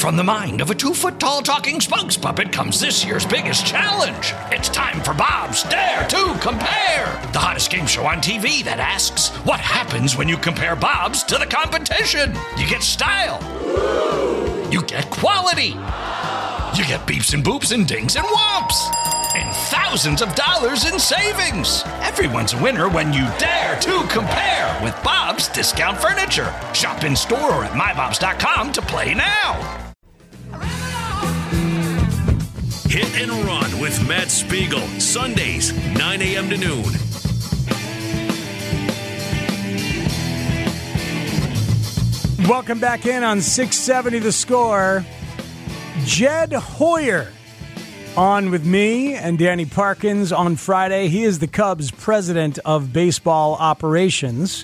From the mind of a 2-foot-tall talking spokes puppet comes this year's biggest challenge. It's time for Bob's Dare to Compare, the hottest game show on TV that asks, what happens when you compare Bob's to the competition? You get style. You get quality. You get beeps and boops and dings and whomps. And thousands of dollars in savings. Everyone's a winner when you dare to compare with Bob's Discount Furniture. Shop in store or at mybobs.com to play now. Hit and Run with Matt Spiegel, Sundays, 9 a.m. to noon. Welcome back in on 670 The Score. Jed Hoyer on with me and Danny Parkins on Friday. He is the Cubs president of baseball operations.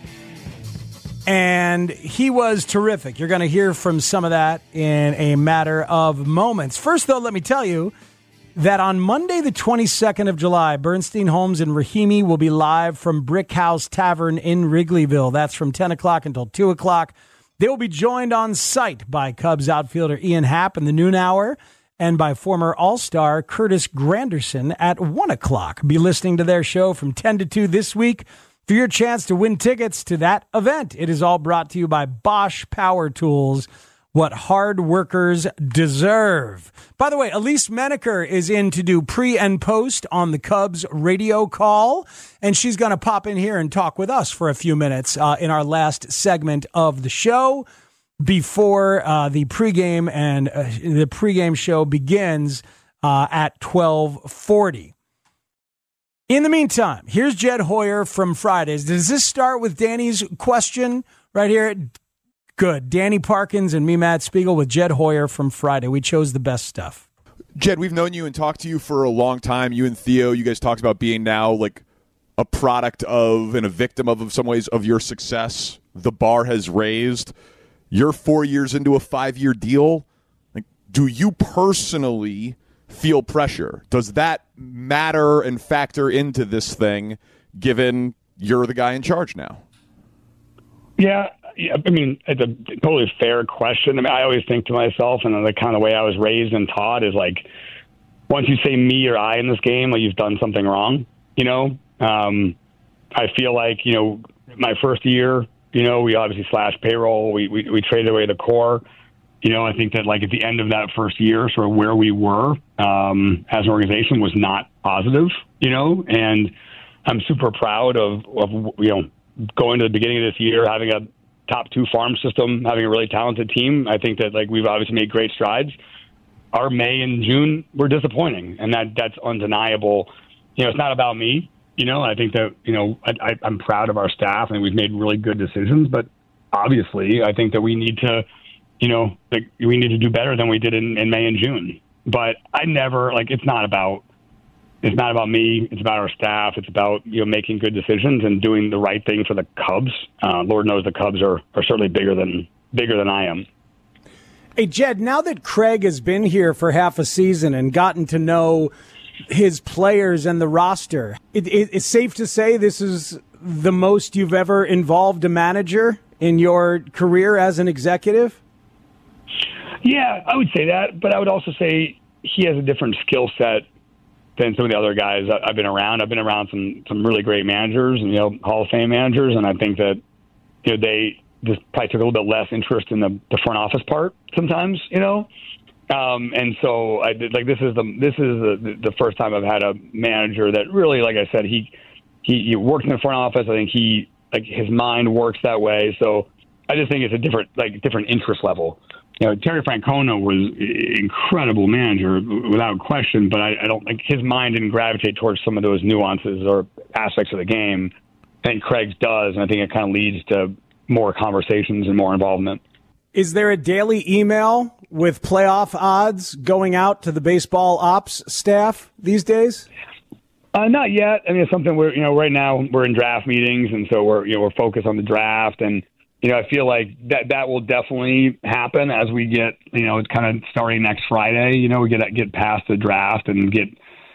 And he was terrific. You're going to hear from some of that in a matter of moments. First, though, let me tell you that on Monday, the 22nd of July, Bernstein Holmes and Rahimi will be live from Brick House Tavern in Wrigleyville. That's from 10 o'clock until 2 o'clock. They will be joined on site by Cubs outfielder Ian Happ in the noon hour and by former All-Star Curtis Granderson at 1 o'clock. Be listening to their show from 10 to 2 this week for your chance to win tickets to that event. It is all brought to you by Bosch Power Tools, what hard workers deserve. By the way, Elise Menaker is in to do pre and post on the Cubs radio call, and she's going to pop in here and talk with us for a few minutes in our last segment of the show before the pregame and the pregame show begins at 12:40. In the meantime, here's Jed Hoyer from Fridays. Does this start with Danny's question right here? Good. Danny Parkins and me, Matt Spiegel, with Jed Hoyer from Friday. We chose the best stuff. Jed, we've known you and talked to you for a long time. You and Theo, you guys talked about being now like a product of and a victim of in some ways, of your success. The bar has raised. You're 4 years into a 5-year deal. Like, do you personally feel pressure? Does that matter and factor into this thing, given you're the guy in charge now? Yeah, I mean, it's a totally fair question. I mean, I always think to myself, and the kind of way I was raised and taught is like, once you say me or I in this game, like you've done something wrong, you know? I feel like, you know, my first year, you know, we obviously slashed payroll. We traded away the core. You know, I think that like at the end of that first year, sort of where we were as an organization was not positive, you know, and I'm super proud of you know, going to the beginning of this year, having a top 2 farm system, having a really talented team. I think that like we've obviously made great strides. Our May and June were disappointing, and that's undeniable. You know, it's not about me. You know, I think that, you know, I'm proud of our staff and we've made really good decisions, but obviously I think that we need to, you know, like we need to do better than we did in May and June. But I never, like, it's not about me. It's about our staff. It's about, you know, making good decisions and doing the right thing for the Cubs. Lord knows the Cubs are certainly bigger than I am. Hey, Jed, now that Craig has been here for half a season and gotten to know his players and the roster, it's safe to say this is the most you've ever involved a manager in your career as an executive? Yeah, I would say that, but I would also say he has a different skill set than some of the other guys I've been around. I've been around some really great managers and, you know, Hall of Fame managers, and I think that, you know, they just probably took a little bit less interest in the front office part sometimes, you know. And so I did, like, this is the first time I've had a manager that really, like I said, he worked in the front office. I think his mind works that way. So I just think it's a different interest level. You know, Terry Francona was an incredible manager without question, but I don't think his mind didn't gravitate towards some of those nuances or aspects of the game. I think Craig's does, and I think it kind of leads to more conversations and more involvement. Is there a daily email with playoff odds going out to the baseball ops staff these days? Not yet. I mean, it's something right now we're in draft meetings, and so we're focused on the draft, and I feel like that will definitely happen as we get, it's kind of starting next Friday. We get past the draft and get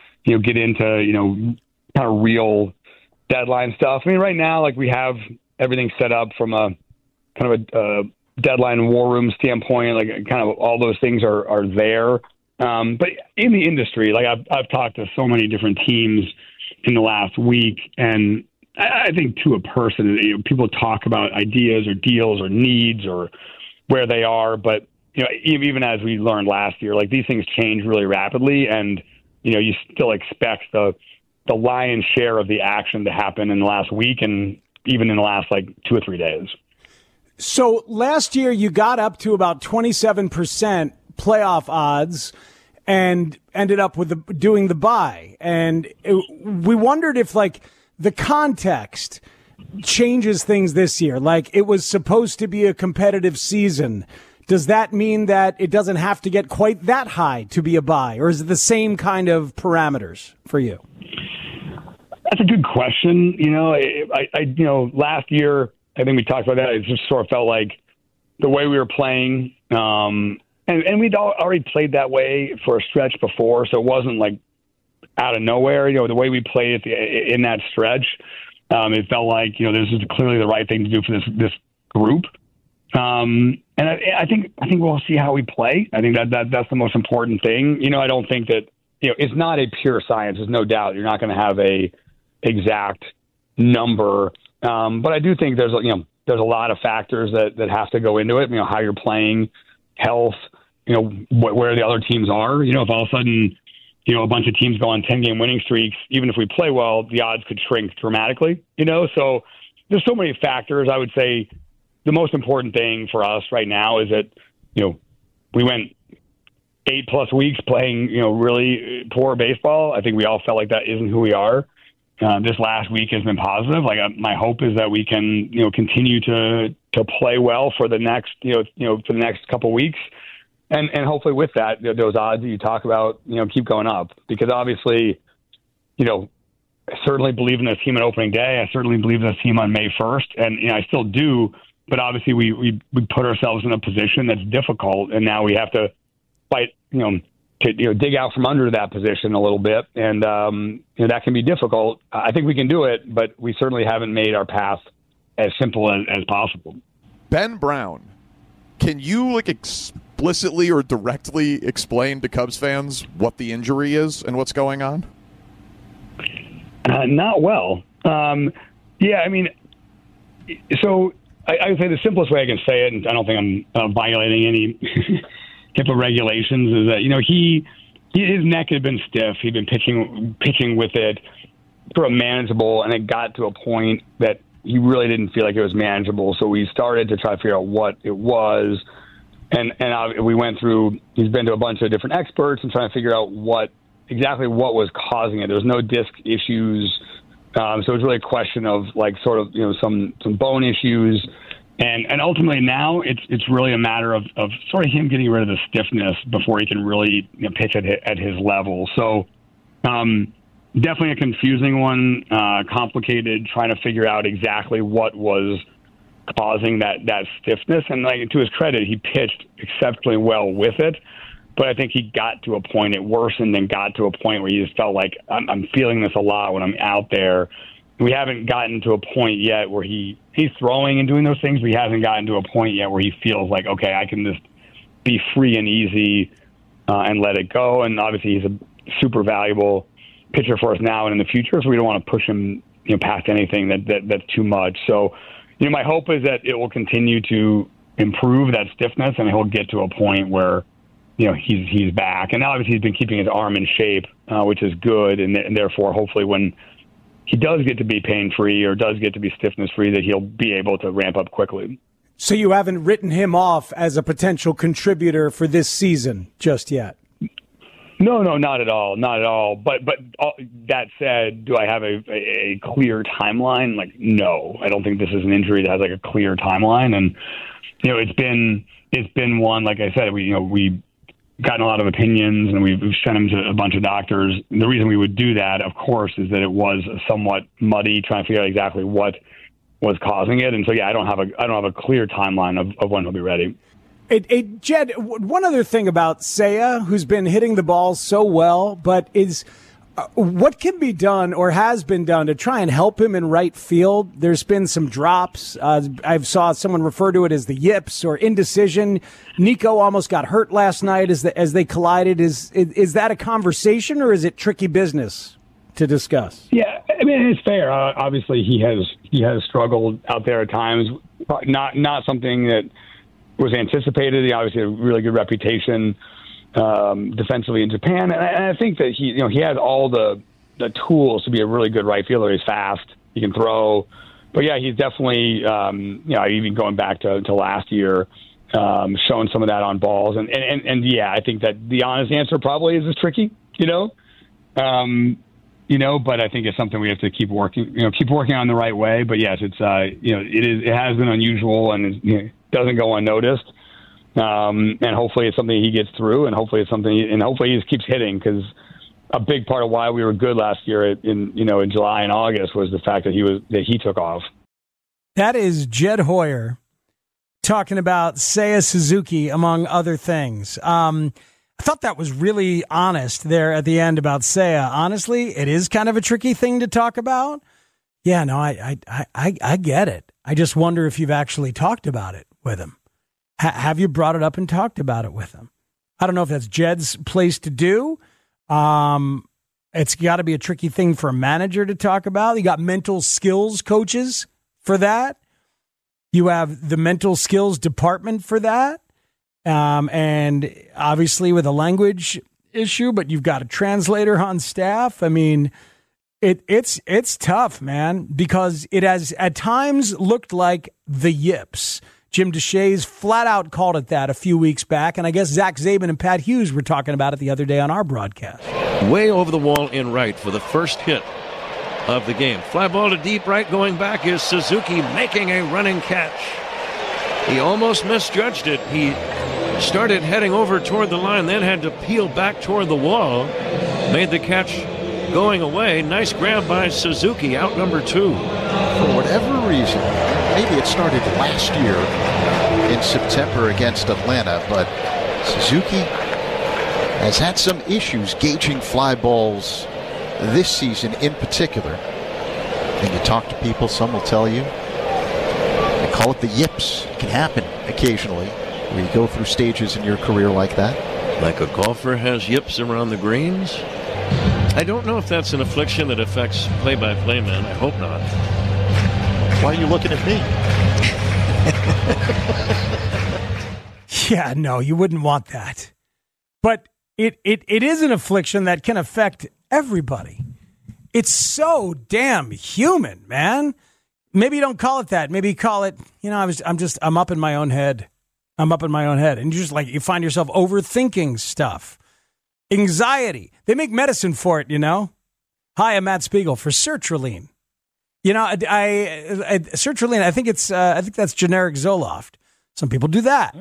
into kind of real deadline stuff. I mean, right now, like, we have everything set up from a kind of deadline war room standpoint, like kind of all those things are there. But in the industry, like I've talked to so many different teams in the last week, and I think to a person, people talk about ideas or deals or needs or where they are, but even as we learned last year, like these things change really rapidly, and you still expect the lion's share of the action to happen in the last week and even in the last like 2 or 3 days. So last year you got up to about 27% playoff odds and ended up with doing the bye. And we wondered if like the context changes things this year. Like it was supposed to be a competitive season. Does that mean that it doesn't have to get quite that high to be a bye, or is it the same kind of parameters for you? That's a good question. Last year, I think we talked about that. It just sort of felt like the way we were playing, and we'd already played that way for a stretch before, so it wasn't like out of nowhere. The way we played in that stretch, it felt like this is clearly the right thing to do for this group. And I think we'll see how we play. I think that's the most important thing. I don't think that it's not a pure science. There's no doubt you're not going to have a exact number. But I do think there's a lot of factors that have to go into it. How you're playing, health, where the other teams are. If all of a sudden, a bunch of teams go on 10-game winning streaks, even if we play well, the odds could shrink dramatically. So there's so many factors. I would say the most important thing for us right now is that we went 8+ weeks playing really poor baseball. I think we all felt like that isn't who we are. This last week has been positive. Like my hope is that we can, continue to play well for the next, for the next couple of weeks, and hopefully with that, those odds that you talk about, keep going up. Because obviously, I certainly believe in this team on opening day. I certainly believe in this team on May 1st, and I still do. But obviously, we put ourselves in a position that's difficult, and now we have to fight, to dig out from under that position a little bit, and that can be difficult. I think we can do it, but we certainly haven't made our path as simple as possible. Ben Brown, can you explicitly or directly explain to Cubs fans what the injury is and what's going on? Not well. So I would say the simplest way I can say it, and I don't think I'm violating any HIPAA regulations, is that his neck had been stiff. He'd been pitching with it, sort of manageable, and it got to a point that he really didn't feel like it was manageable. So we started to try to figure out what it was, and we went through. He's been to a bunch of different experts and trying to figure out what was causing it. There was no disc issues. So it was really a question of some bone issues, and ultimately now it's really a matter of sort of him getting rid of the stiffness before he can really pitch at his level. So definitely a confusing one, complicated, trying to figure out exactly what was causing that stiffness. And to his credit, he pitched exceptionally well with it. But I think he got to a point, it worsened and got to a point where he just felt like, I'm feeling this a lot when I'm out there. We haven't gotten to a point yet where he's throwing and doing those things, but he hasn't gotten to a point yet where he feels like, okay, I can just be free and easy and let it go. And obviously he's a super valuable pitcher for us now and in the future, so we don't want to push him past anything that's too much. So my hope is that it will continue to improve that stiffness, and he'll get to a point where he's back. And obviously he's been keeping his arm in shape, which is good. And therefore, hopefully when he does get to be pain-free or does get to be stiffness-free, that he'll be able to ramp up quickly. So you haven't written him off as a potential contributor for this season just yet? No, not at all. Not at all. But that said, do I have a clear timeline? No. I don't think this is an injury that has a clear timeline. And, it's been one, like I said, we gotten a lot of opinions, and we've sent him to a bunch of doctors. And the reason we would do that, of course, is that it was somewhat muddy, trying to figure out exactly what was causing it. And so, I don't have a clear timeline of when he'll be ready. Jed, one other thing about Seiya, who's been hitting the ball so well, but What can be done or has been done to try and help him in right field? There's been some drops. I've saw someone refer to it as the yips or indecision. Nico almost got hurt last night as they collided. Is that a conversation or is it tricky business to discuss? Yeah, I mean, it's fair. Obviously, he has struggled out there at times. Not something that was anticipated. He obviously had a really good reputation defensively in Japan, and I think that he has all the tools to be a really good right fielder. He's fast, he can throw, but yeah, he's definitely even going back to last year, showing some of that on balls, and yeah, I think that the honest answer probably is tricky, but I think it's something we have to keep working on the right way. But yes, it's it has been unusual and it doesn't go unnoticed. And hopefully it's something he gets through, and hopefully he just keeps hitting, because a big part of why we were good last year in July and August was the fact that he took off. That is Jed Hoyer talking about Seiya Suzuki, among other things. I thought that was really honest there at the end about Seiya. Honestly, it is kind of a tricky thing to talk about. Yeah, no, I get it. I just wonder if you've actually talked about it with him. Have you brought it up and talked about it with him? I don't know if that's Jed's place to do. It's got to be a tricky thing for a manager to talk about. You got mental skills coaches for that. You have the mental skills department for that. And obviously with a language issue, but you've got a translator on staff. I mean, it's tough, man, because it has at times looked like the yips. Jim Deshaies flat out called it that a few weeks back, and I guess Zach Zabin and Pat Hughes were talking about it the other day on our broadcast. Way over the wall in right for the first hit of the game. Fly ball to deep right, going back is Suzuki making a running catch. He almost misjudged it. He started heading over toward the line, then had to peel back toward the wall. Made the catch going away. Nice grab by Suzuki, out number 2. For whatever reason, maybe it started last year in September against Atlanta, but Suzuki has had some issues gauging fly balls this season in particular. And you talk to people, some will tell you, they call it the yips. It can happen occasionally where you go through stages in your career like that. Like a golfer has yips around the greens. I don't know if that's an affliction that affects play-by-play men. I hope not. Why are you looking at me? Yeah, no, you wouldn't want that. But it is an affliction that can affect everybody. It's so damn human, man. Maybe you don't call it that. Maybe you call it, I'm up in my own head. I'm up in my own head. And you find yourself overthinking stuff. Anxiety. They make medicine for it, Hi, I'm Matt Spiegel for Sertraline. Sertraline, I think that's generic Zoloft. Some people do that.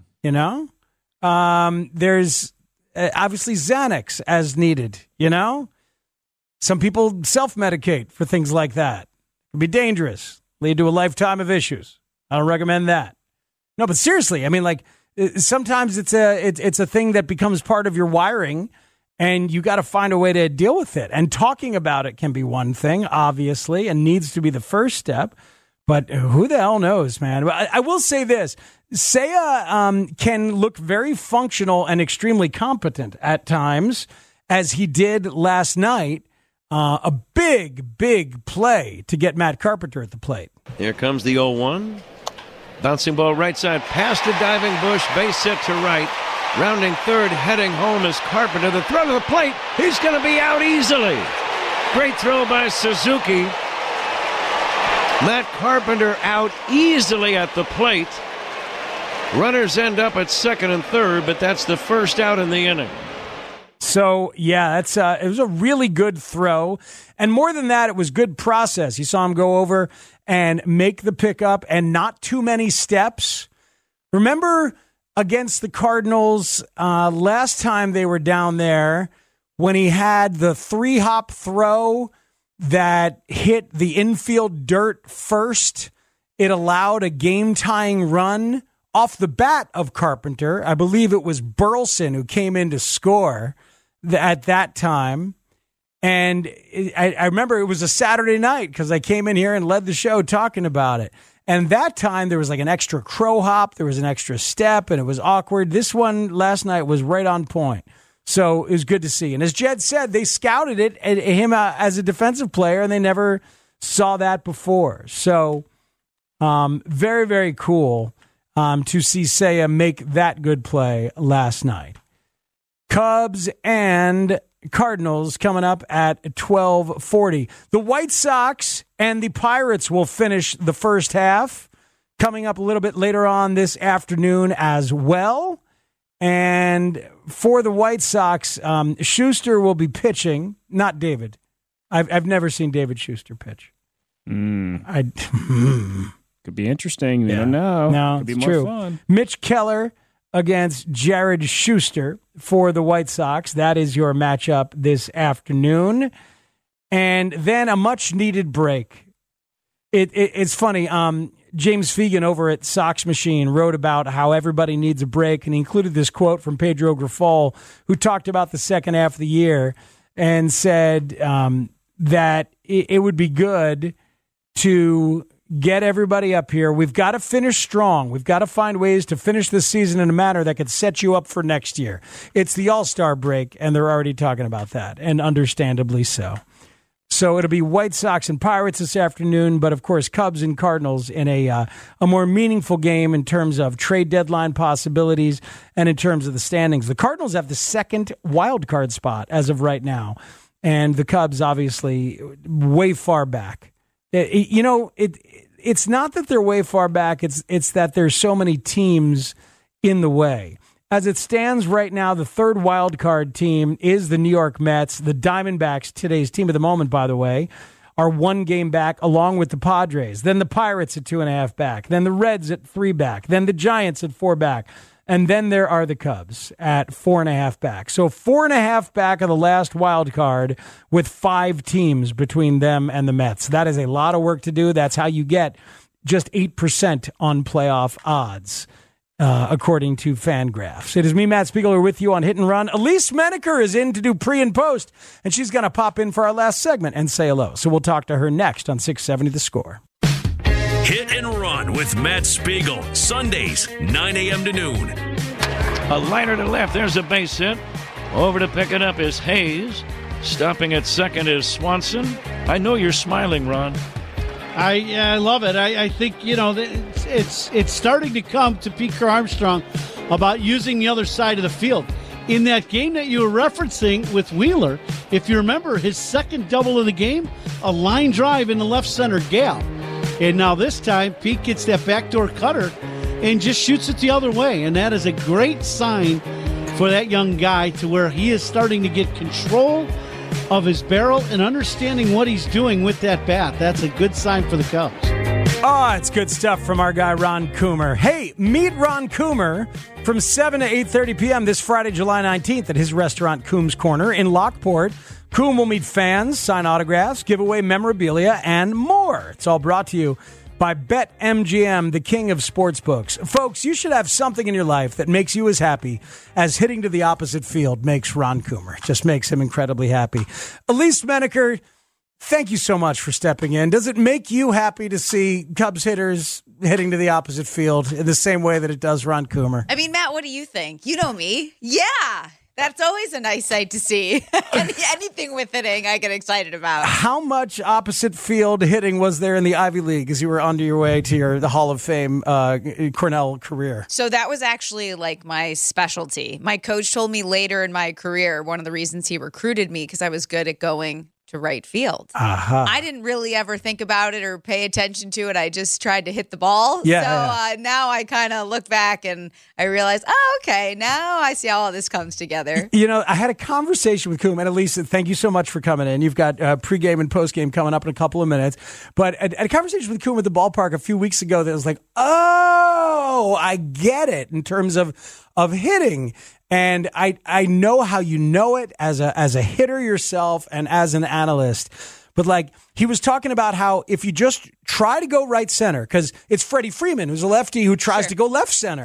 There's obviously Xanax as needed, Some people self-medicate for things like that. It can be dangerous, lead to a lifetime of issues. I don't recommend that. No, but seriously, I mean, sometimes it's a thing that becomes part of your wiring, and you got to find a way to deal with it. And talking about it can be one thing, obviously, and needs to be the first step. But who the hell knows, man? I will say this. Seiya can look very functional and extremely competent at times, as he did last night. A big play to get Matt Carpenter at the plate. Here comes the 0-1. Bouncing ball right side past the diving Bush. Base hit to right. Rounding third, heading home is Carpenter. The throw to the plate. He's going to be out easily. Great throw by Suzuki. Matt Carpenter out easily at the plate. Runners end up at second and third, but that's the first out in the inning. So, yeah, it was a really good throw. And more than that, it was good process. You saw him go over and make the pickup and not too many steps. Remember against the Cardinals last time they were down there when he had the 3-hop throw that hit the infield dirt first? It allowed a game-tying run off the bat of Carpenter. I believe it was Burleson who came in to score at that time. And I remember it was a Saturday night because I came in here and led the show talking about it. And that time there was like an extra crow hop, there was an extra step, and it was awkward. This one last night was right on point. So it was good to see. And as Jed said, they scouted it at him as a defensive player, and they never saw that before. So very, very cool to see Seiya make that good play last night. Cubs and Cardinals coming up at 12:40. The White Sox and the Pirates will finish the first half coming up a little bit later on this afternoon as well. And for the White Sox, Schuster will be pitching, not David. I've never seen David Schuster pitch. Could be interesting. You don't know. No, could be it's more true. fun. Mitch Keller against Jared Schuster for the White Sox. That is your matchup this afternoon. And then a much-needed break. It's funny. James Fegan over at Sox Machine wrote about how everybody needs a break, and he included this quote from Pedro Grifol, who talked about the second half of the year and said that it would be good to get everybody up here. We've got to finish strong. We've got to find ways to finish this season in a manner that could set you up for next year. It's the All-Star break, and they're already talking about that, and understandably so. So it'll be White Sox and Pirates this afternoon, but of course Cubs and Cardinals in a more meaningful game in terms of trade deadline possibilities and in terms of the standings. The Cardinals have the second wild card spot as of right now, and the Cubs obviously way far back. It's not that they're way far back. It's that there's so many teams in the way. As it stands right now, the third wild card team is the New York Mets. The Diamondbacks, today's team of the moment, by the way, are 1 game back along with the Padres. Then the Pirates at 2.5 back. Then the Reds at 3 back. Then the Giants at 4 back. And then there are the Cubs at 4.5 back. So 4.5 back of the last wild card with 5 teams between them and the Mets. That is a lot of work to do. That's how you get just 8% on playoff odds. According to Fangraphs. It is me, Matt Spiegel, with you on Hit and Run. Elise Menaker is in to do pre and post, and she's going to pop in for our last segment and say hello. So we'll talk to her next on 670 The Score. Hit and Run with Matt Spiegel. Sundays, 9 a.m. to noon. A liner to left. There's a base hit. Over to pick it up is Hayes. Stopping at second is Swanson. I know you're smiling, Ron. I love it. I think, it's starting to come to Pete Armstrong about using the other side of the field. In that game that you were referencing with Wheeler, if you remember his second double of the game, a line drive in the left center gap. And now this time, Pete gets that backdoor cutter and just shoots it the other way. And that is a great sign for that young guy to where he is starting to get control of his barrel and understanding what he's doing with that bat. That's a good sign for the Cubs. Oh, it's good stuff from our guy, Ron Coomer. Hey, meet Ron Coomer from 7 to 8:30 p.m. this Friday, July 19th at his restaurant, Coombs Corner in Lockport. Coom will meet fans, sign autographs, give away memorabilia, and more. It's all brought to you by BetMGM, the king of sportsbooks. Folks, you should have something in your life that makes you as happy as hitting to the opposite field makes Ron Coomer. It just makes him incredibly happy. Elise Menaker, thank you so much for stepping in. Does it make you happy to see Cubs hitters hitting to the opposite field in the same way that it does Ron Coomer? I mean, Matt, what do you think? You know me. Yeah. That's always a nice sight to see. Anything with hitting, I get excited about. How much opposite field hitting was there in the Ivy League as you were on your way to the Hall of Fame Cornell career? So that was actually like my specialty. My coach told me later in my career, one of the reasons he recruited me, because I was good at going to right field. Uh-huh. I didn't really ever think about it or pay attention to it. I just tried to hit the ball. Yeah, so now I kind of look back and I realize, oh, okay, now I see how all this comes together. I had a conversation with Coom, and Elisa, thank you so much for coming in. You've got pregame and postgame coming up in a couple of minutes. But a conversation with Coom at the ballpark a few weeks ago that was like, oh, I get it in terms of hitting. And I know how you know it as a hitter yourself and as an analyst. But like he was talking about how if you just try to go right center, because it's Freddie Freeman, who's a lefty who tries to go left center. Yeah.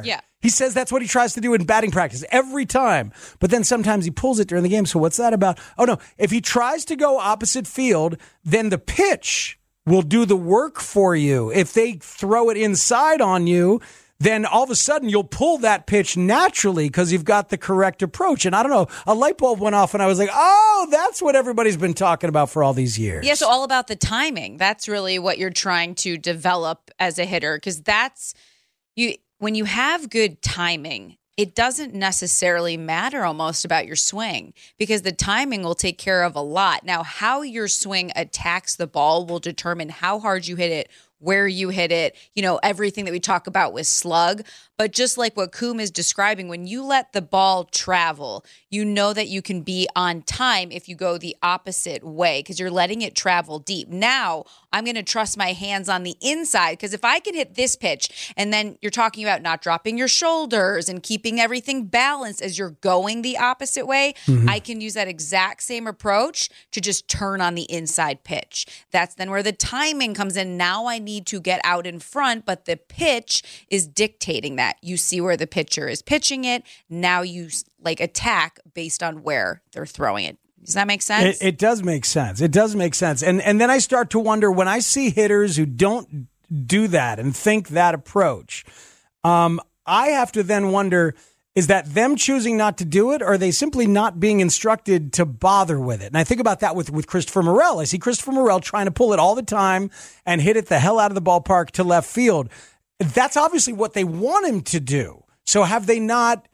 He says that's what he tries to do in batting practice every time. But then sometimes he pulls it during the game. So what's that about? Oh, no. If he tries to go opposite field, then the pitch will do the work for you. If they throw it inside on you, then all of a sudden you'll pull that pitch naturally because you've got the correct approach. And I don't know, a light bulb went off and I was like, oh, that's what everybody's been talking about for all these years. Yeah, so all about the timing. That's really what you're trying to develop as a hitter, because that's you. When you have good timing, it doesn't necessarily matter almost about your swing because the timing will take care of a lot. Now, how your swing attacks the ball will determine how hard you hit it, where you hit it, everything that we talk about with slug. But just like what Coom is describing, when you let the ball travel, you know that you can be on time if you go the opposite way because you're letting it travel deep. Now, I'm going to trust my hands on the inside because if I can hit this pitch, and then you're talking about not dropping your shoulders and keeping everything balanced as you're going the opposite way, I can use that exact same approach to just turn on the inside pitch. That's then where the timing comes in. Now I need to get out in front, but the pitch is dictating that. You see where the pitcher is pitching it. Now you attack based on where they're throwing it. Does that make sense? It does make sense. It does make sense. And then I start to wonder when I see hitters who don't do that and think that approach, I have to then wonder, is that them choosing not to do it, or are they simply not being instructed to bother with it? And I think about that with Christopher Morel. I see Christopher Morel trying to pull it all the time and hit it the hell out of the ballpark to left field. That's obviously what they want him to do. So are they not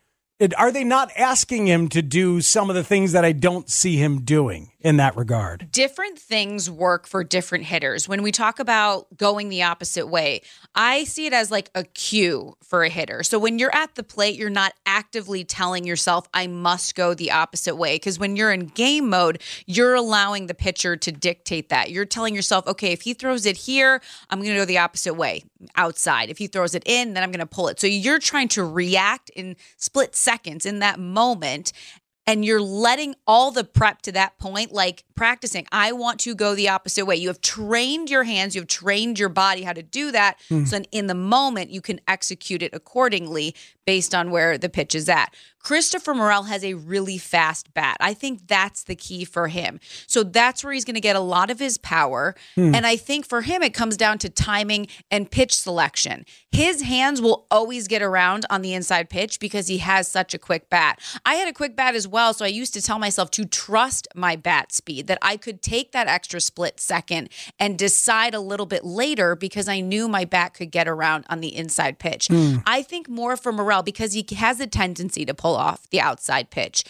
asking him to do some of the things that I don't see him doing in that regard? Different things work for different hitters. When we talk about going the opposite way, I see it as like a cue for a hitter. So when you're at the plate, you're not actively telling yourself, I must go the opposite way. Because when you're in game mode, you're allowing the pitcher to dictate that. You're telling yourself, okay, if he throws it here, I'm going to go the opposite way, outside. If he throws it in, then I'm going to pull it. So you're trying to react in split seconds in that moment. And you're letting all the prep to that point, like practicing, I want to go the opposite way. You have trained your hands, you have trained your body how to do that. So then in the moment, you can execute it accordingly based on where the pitch is at. Christopher Morel has a really fast bat. I think that's the key for him. So that's where he's going to get a lot of his power. And I think for him, it comes down to timing and pitch selection. His hands will always get around on the inside pitch because he has such a quick bat. I had a quick bat as well, so I used to tell myself to trust my bat speed, that I could take that extra split second and decide a little bit later because I knew my bat could get around on the inside pitch. I think more for Morel because he has a tendency to pull off the outside pitch.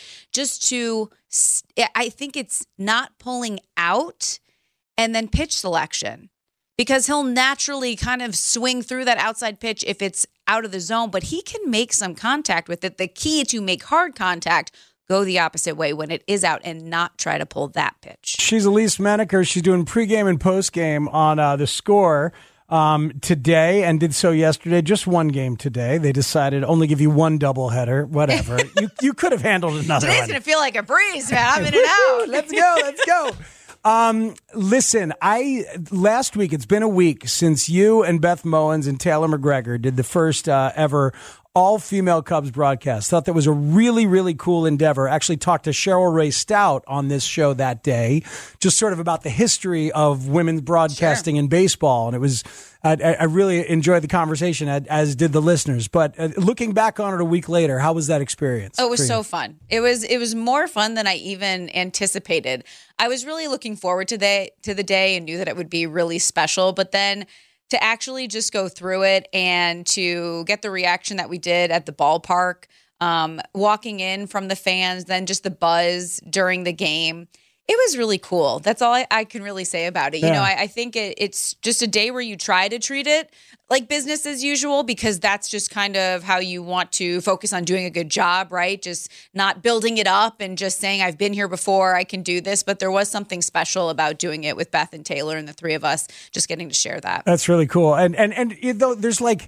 I think it's not pulling out and then pitch selection because he'll naturally kind of swing through that outside pitch if it's out of the zone, but he can make some contact with it. The key to make hard contact, go the opposite way when it is out and not try to pull that pitch. She's Elise Menaker. She's doing pregame and postgame on The Score today and did so yesterday. Just one game today. They decided only give you one doubleheader. Whatever. you could have handled another one. Today's going to feel like a breeze, man. I'm in and out. Let's go. Listen, last week, it's been a week since you and Beth Mowins and Taylor McGregor did the first ever all-female Cubs broadcast. Thought that was a really, really cool endeavor. Actually talked to Cheryl Ray Stout on this show that day, just sort of about the history of women's broadcasting in baseball. And it was, I really enjoyed the conversation, as did the listeners. But looking back on it a week later, how was that experience? Oh, it was so fun. It was more fun than I even anticipated. I was really looking forward to the day and knew that it would be really special. But then to actually just go through it and to get the reaction that we did at the ballpark, walking in from the fans, then just the buzz during the game. It was really cool. That's all I can really say about it. Yeah. I think it's just a day where you try to treat it like business as usual because that's just kind of how you want to focus on doing a good job, right? Just not building it up and just saying, I've been here before, I can do this. But there was something special about doing it with Beth and Taylor and the three of us just getting to share that. That's really cool. And there's like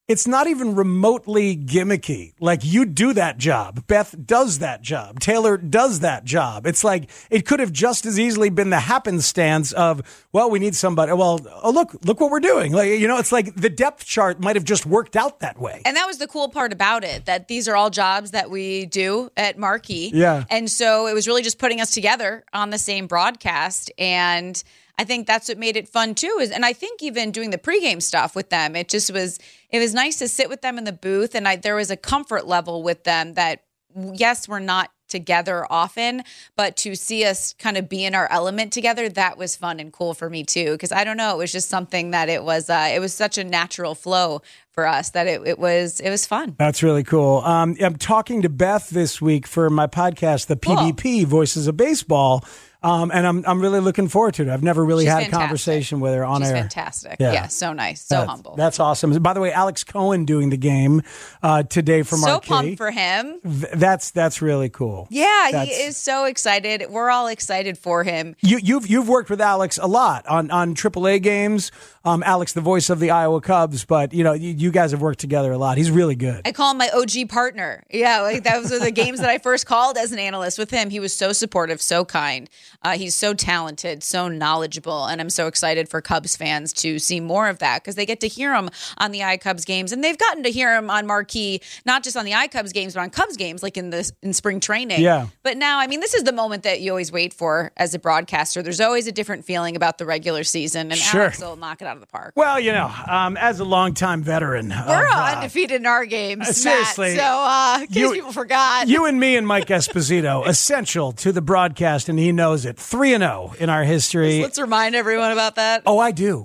It's not even remotely gimmicky. Like, you do that job. Beth does that job. Taylor does that job. It's like it could have just as easily been the happenstance of, well, we need somebody. Well, oh, look what we're doing. Like, it's like the depth chart might have just worked out that way. And that was the cool part about it, that these are all jobs that we do at Marquee. Yeah. And so it was really just putting us together on the same broadcast. And I think that's what made it fun too. And I think even doing the pregame stuff with them, it was nice to sit with them in the booth, and there was a comfort level with them that, yes, we're not together often, but to see us kind of be in our element together, that was fun and cool for me too. Because I don't know, it was just something that it was such a natural flow for us that it was fun. That's really cool. I'm talking to Beth this week for my podcast, the PBP Voices of Baseball. And I'm really looking forward to it. I've never really had a conversation with her on air. She's fantastic. Yeah, so nice, so humble. That's awesome. By the way, Alex Cohen doing the game today for Marquee. So pumped for him. That's really cool. Yeah, he is so excited. We're all excited for him. You've worked with Alex a lot on AAA games. Alex, the voice of the Iowa Cubs, but you guys have worked together a lot. He's really good. I call him my OG partner. Yeah, like those are the games that I first called as an analyst with him. He was so supportive, so kind. He's so talented, so knowledgeable, and I'm so excited for Cubs fans to see more of that because they get to hear him on the iCubs games, and they've gotten to hear him on Marquee, not just on the iCubs games, but on Cubs games, like in spring training. Yeah. But now, I mean, this is the moment that you always wait for as a broadcaster. There's always a different feeling about the regular season, and sure. Alex will knock it out of the park. Well, as a longtime veteran, we're undefeated in our games, seriously. Matt, so in case people forgot, you and me and Mike Esposito, essential to the broadcast, and he knows it. 3-0 in our history. Let's remind everyone about that. Oh, I do.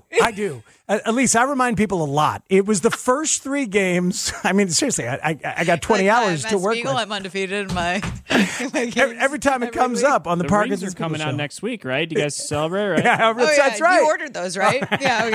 At least I remind people a lot. It was the first 3 games. I mean, seriously, I got 20 hours to work with. I'm undefeated in my games. Every time it comes up on the Parkinson's rings are coming show. out next week, right? You guys celebrate, right? Yeah, that's right. You ordered those, right? Yeah,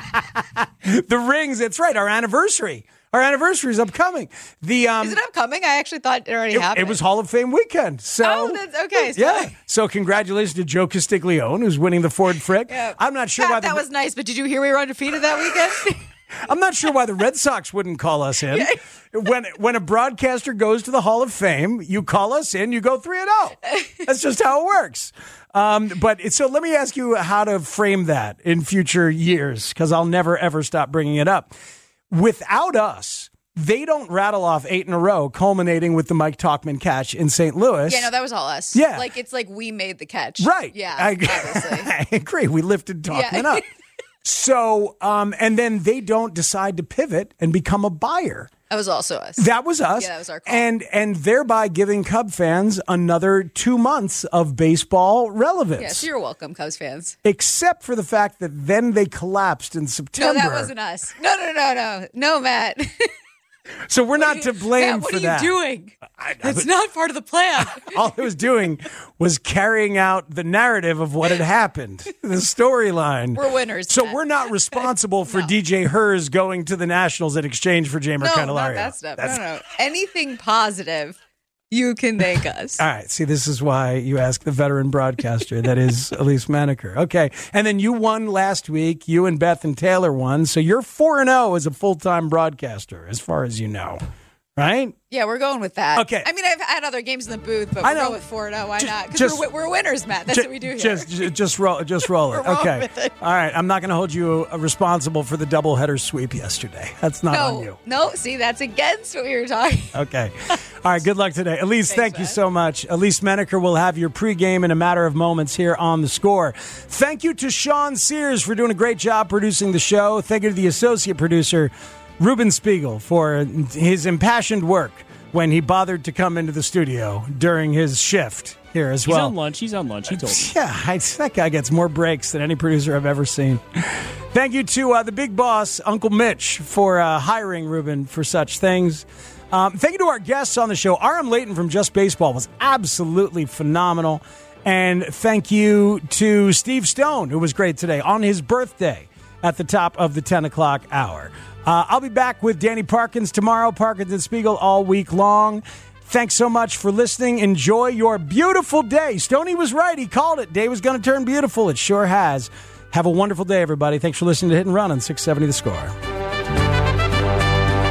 okay, good. The rings, that's right. Our anniversary. Our anniversary is upcoming. Is it upcoming? I actually thought it already happened. It was Hall of Fame weekend. So, that's okay. Yeah. So congratulations to Joe Castiglione, who's winning the Ford Frick. Yeah. I'm not sure why that was nice, but did you hear we were undefeated that weekend? I'm not sure why the Red Sox wouldn't call us in. When a broadcaster goes to the Hall of Fame, you call us in, you go 3-0. That's just how it works. So let me ask you how to frame that in future years, because I'll never, ever stop bringing it up. Without us, they don't rattle off 8 in a row, culminating with the Mike Tauchman catch in St. Louis. Yeah, no, that was all us. Yeah. It's like we made the catch. Right. Yeah, obviously. I agree. We lifted Tauchman up. So, and then they don't decide to pivot and become a buyer. That was also us. That was us. Yeah, that was our call. And thereby giving Cub fans another 2 months of baseball relevance. Yes, you're welcome, Cubs fans. Except for the fact that then they collapsed in September. No, that wasn't us. No, Matt. So we're not to blame Matt, for that. What are you doing? It's not part of the plan. All I was doing was carrying out the narrative of what had happened, the storyline. We're winners. So Matt. we're not responsible for DJ Hers going to the Nationals in exchange for Jeimer Candelario. No, not that stuff. No. Anything positive, you can thank us. All right. See, this is why you ask the veteran broadcaster that is Elise Maneker. Okay. And then you won last week. You and Beth and Taylor won. So you're 4-0 as a full-time broadcaster, as far as you know. Right? Yeah, we're going with that. Okay. I mean, I've had other games in the booth, but we're going with 4-0. Why not? Because we're winners, Matt. That's what we do here. Just roll it. Okay. With it. All right. I'm not going to hold you responsible for the doubleheader sweep yesterday. That's not on you. No, see, that's against what we were talking. Okay. All right. Good luck today. Elise, thank you so much. Elise Maneker will have your pregame in a matter of moments here on The Score. Thank you to Sean Sears for doing a great job producing the show. Thank you to the associate producer, Ruben Spiegel, for his impassioned work when he bothered to come into the studio during his shift here as well. He's on lunch. He told me. Yeah, that guy gets more breaks than any producer I've ever seen. Thank you to the big boss, Uncle Mitch, for hiring Ruben for such things. Thank you to our guests on the show. R.M. Layton from Just Baseball was absolutely phenomenal. And thank you to Steve Stone, who was great today on his birthday at the top of the 10 o'clock hour. I'll be back with Danny Parkins tomorrow, Parkins and Spiegel all week long. Thanks so much for listening. Enjoy your beautiful day. Stoney was right. He called it. Day was going to turn beautiful. It sure has. Have a wonderful day, everybody. Thanks for listening to Hit and Run on 670 The Score.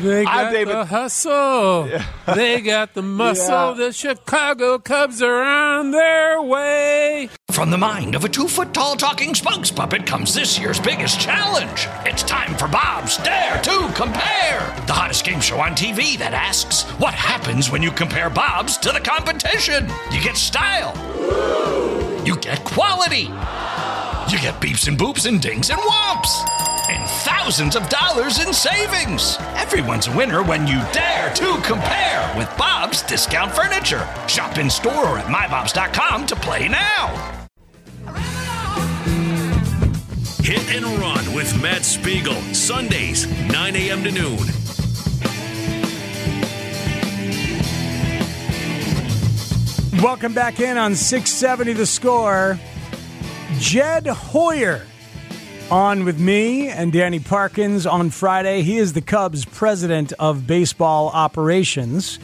They got the hustle. They got the muscle. The Chicago Cubs are on their way. From the mind of a 2-foot-tall talking spokes puppet comes this year's biggest challenge. It's time for Bob's Dare to Compare, the hottest game show on TV that asks, what happens when you compare Bob's to the competition? You get style. You get quality. You get beeps and boops and dings and whomps. And thousands of dollars in savings. Everyone's a winner when you dare to compare with Bob's Discount Furniture. Shop in store or at mybobs.com to play now. Hit and Run with Matt Spiegel, Sundays, 9 a.m. to noon. Welcome back in on 670 The Score. Jed Hoyer on with me and Danny Parkins on Friday. He is the Cubs president of baseball operations.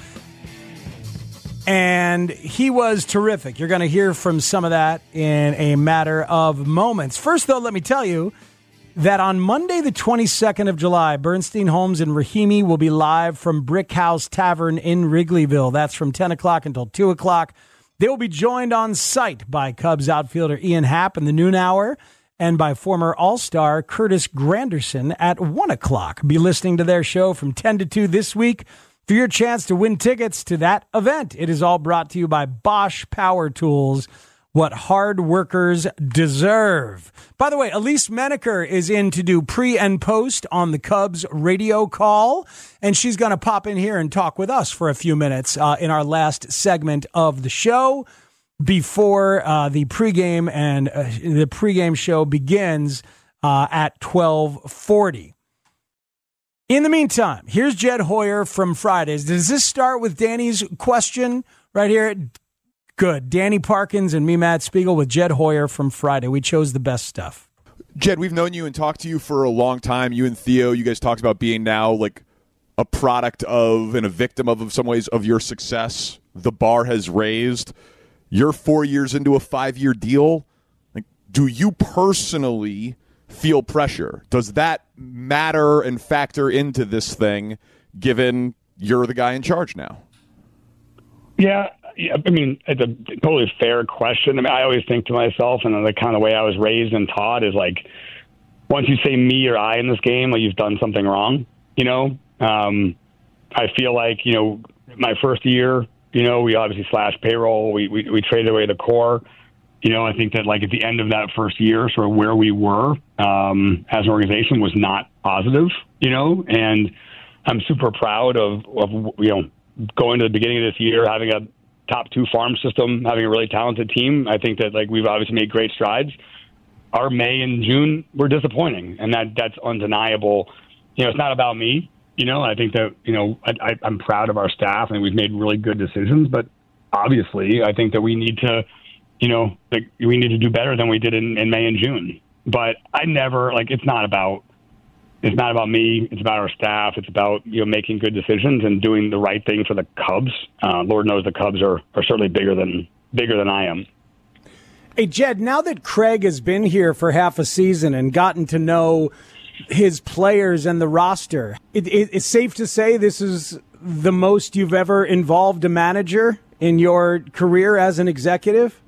And he was terrific. You're going to hear from some of that in a matter of moments. First, though, let me tell you that on Monday, the 22nd of July, Bernstein Homes in Rahimi will be live from Brick House Tavern in Wrigleyville. That's from 10 o'clock until 2 o'clock. They will be joined on site by Cubs outfielder Ian Happ in the noon hour and by former All-Star Curtis Granderson at 1 o'clock. Be listening to their show from 10 to 2 this week for your chance to win tickets to that event. It is all brought to you by Bosch Power Tools, what hard workers deserve. By the way, Elise Menaker is in to do pre and post on the Cubs radio call, and she's going to pop in here and talk with us for a few minutes in our last segment of the show before the pregame and the pregame show begins at 12:40. In the meantime, here's Jed Hoyer from Fridays. Does this start with Danny's question right here? Good. Danny Parkins and me, Matt Spiegel, with Jed Hoyer from Friday. We chose the best stuff. Jed, we've known you and talked to you for a long time. You and Theo, you guys talked about being now like a product of and a victim of some ways of your success. The bar has raised. You're 4 years into a 5-year deal. Like, do you personally feel pressure? Does that matter and factor into this thing, given you're the guy in charge now? Yeah, I mean, it's a totally fair question. I mean, I always think to myself, and the kind of way I was raised and taught is like, once you say me or I in this game, like you've done something wrong. You know, I feel like, you know, my first year, you know, we obviously slashed payroll. We traded away the core. You know, I think that like at the end of that first year, sort of where we were as an organization was not positive. You know, and I'm super proud of you know, going to the beginning of this year, having a top 2 farm system, having a really talented team. I think that like we've obviously made great strides. Our May and June were disappointing, and that's undeniable. You know, it's not about me. You know, I think that, you know, I'm proud of our staff and we've made really good decisions, but obviously I think that we need to, you know, like we need to do better than we did in May and June. But I never, like, it's not about me. It's about our staff. It's about, you know, making good decisions and doing the right thing for the Cubs. Lord knows the Cubs are certainly bigger than I am. Hey, Jed, now that Craig has been here for half a season and gotten to know his players and the roster, it's safe to say this is the most you've ever involved a manager in your career as an executive?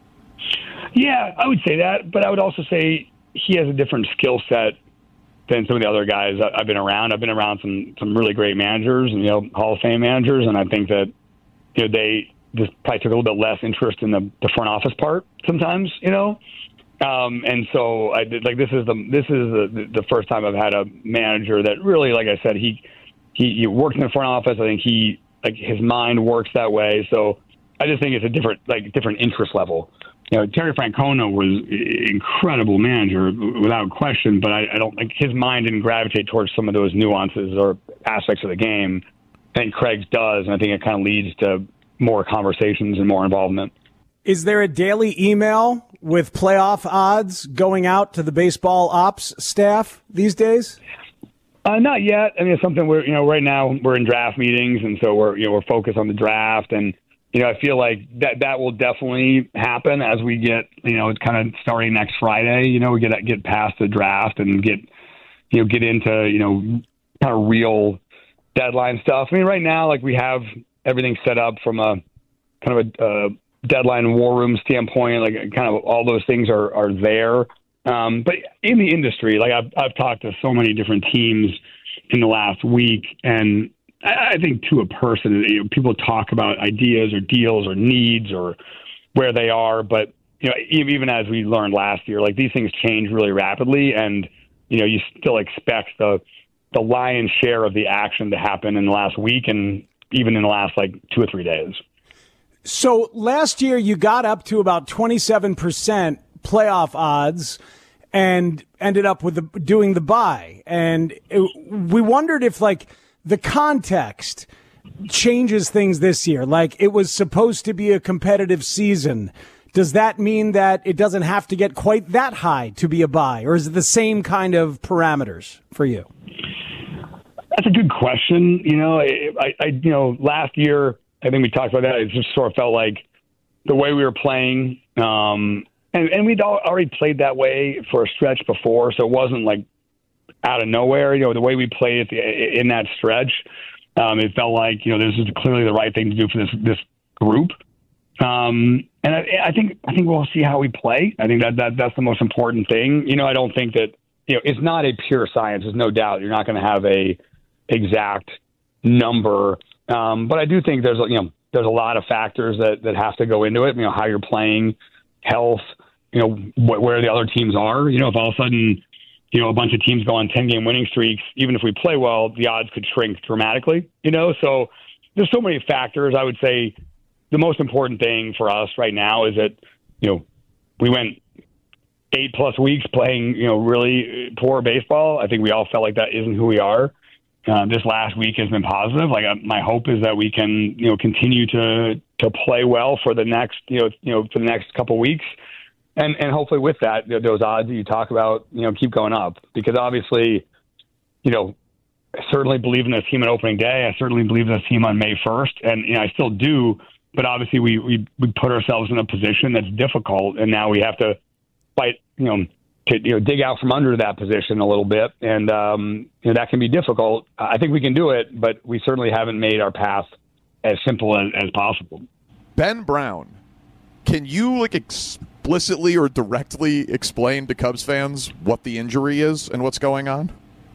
Yeah, I would say that, but I would also say he has a different skill set than some of the other guys I've been around. I've been around some really great managers and, you know, Hall of Fame managers, and I think that, you know, they just probably took a little bit less interest in the front office part sometimes, you know. And so I did, like, this is the first time I've had a manager that really, like I said, he worked in the front office. I think his mind works that way. So I just think it's a different interest level. You know, Terry Francona was an incredible manager without question, but I don't think his mind didn't gravitate towards some of those nuances or aspects of the game. I think Craig's does, and I think it kind of leads to more conversations and more involvement. Is there a daily email with playoff odds going out to the baseball ops staff these days? Not yet. I mean, it's something we're, you know, right now we're in draft meetings, and so we're focused on the draft, and you know, I feel like that will definitely happen as we get, you know, it's kind of starting next Friday. You know, we get past the draft and get into, you know, kind of real deadline stuff. I mean, right now, like we have everything set up from a kind of a deadline war room standpoint. Like kind of all those things are there. But in the industry, like I've talked to so many different teams in the last week, and I think to a person, people talk about ideas or deals or needs or where they are, but even as we learned last year, like these things change really rapidly, and you still expect the lion's share of the action to happen in the last week and even in the last like 2 or 3 days. So last year you got up to about 27% playoff odds and ended up with doing the bye, and we wondered if like the context changes things this year. Like it was supposed to be a competitive season. Does that mean that it doesn't have to get quite that high to be a bye, or is it the same kind of parameters for you? That's a good question. Last year, I think we talked about that. It just sort of felt like the way we were playing, and we'd already played that way for a stretch before, so it wasn't like out of nowhere. The way we played in that stretch, it felt like this is clearly the right thing to do for this group. And I think we'll see how we play. I think that's the most important thing. I don't think that it's not a pure science. There's no doubt you're not going to have a exact number. But I do think there's a lot of factors that have to go into it. How you're playing, health, where the other teams are. If all of a sudden a bunch of teams go on 10-game winning streaks, even if we play well, the odds could shrink dramatically. So there's so many factors. I would say the most important thing for us right now is that, we went 8+ weeks playing, really poor baseball. I think we all felt like that isn't who we are. This last week has been positive. Like my hope is that we can, continue to play well for the next, for the next couple weeks. And hopefully with that, those odds that you talk about, keep going up, because obviously, I certainly believe in this team on opening day. I certainly believe in this team on May 1st. And, I still do. But obviously, we put ourselves in a position that's difficult, and now we have to fight, to dig out from under that position a little bit, and that can be difficult. I think we can do it, but we certainly haven't made our path as simple as possible. Ben Brown, can you explicitly or directly explain to Cubs fans what the injury is and what's going on?